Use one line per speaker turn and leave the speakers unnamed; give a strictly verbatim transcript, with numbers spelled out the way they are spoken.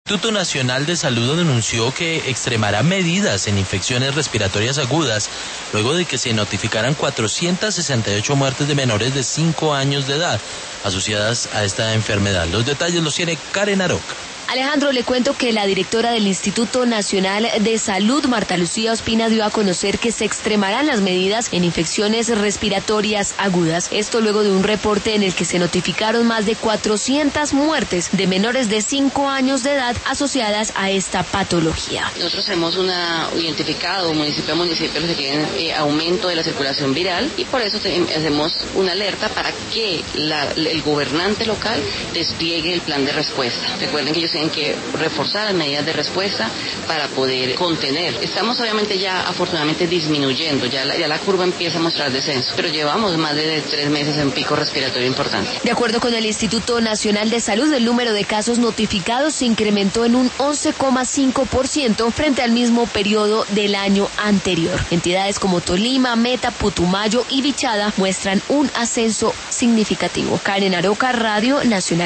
El Instituto Nacional de Salud denunció que extremará medidas en infecciones respiratorias agudas luego de que se notificaran cuatrocientas sesenta y ocho muertes de menores de cinco años de edad asociadas a esta enfermedad. Los detalles los tiene Karen Aroca.
Alejandro, le cuento que la directora del Instituto Nacional de Salud, Marta Lucía Ospina, dio a conocer que se extremarán las medidas en infecciones respiratorias agudas. Esto luego de un reporte en el que se notificaron más de cuatrocientas muertes de menores de cinco años de edad asociadas a esta patología.
Nosotros hemos una, identificado municipio a municipio los que tienen eh, aumento de la circulación viral y por eso te, hacemos una alerta para que la, el gobernante local despliegue el plan de respuesta. Recuerden que ellos tienen que reforzar las medidas de respuesta para poder contener. Estamos obviamente ya afortunadamente disminuyendo, ya la, ya la curva empieza a mostrar descenso, pero llevamos más de tres meses en pico respiratorio importante.
De acuerdo con el Instituto Nacional de Salud, el número de casos notificados se incrementó en un once coma cinco por ciento frente al mismo periodo del año anterior. Entidades como Tolima, Meta, Putumayo y Vichada muestran un ascenso significativo. Karen Aroca, Radio Nacional.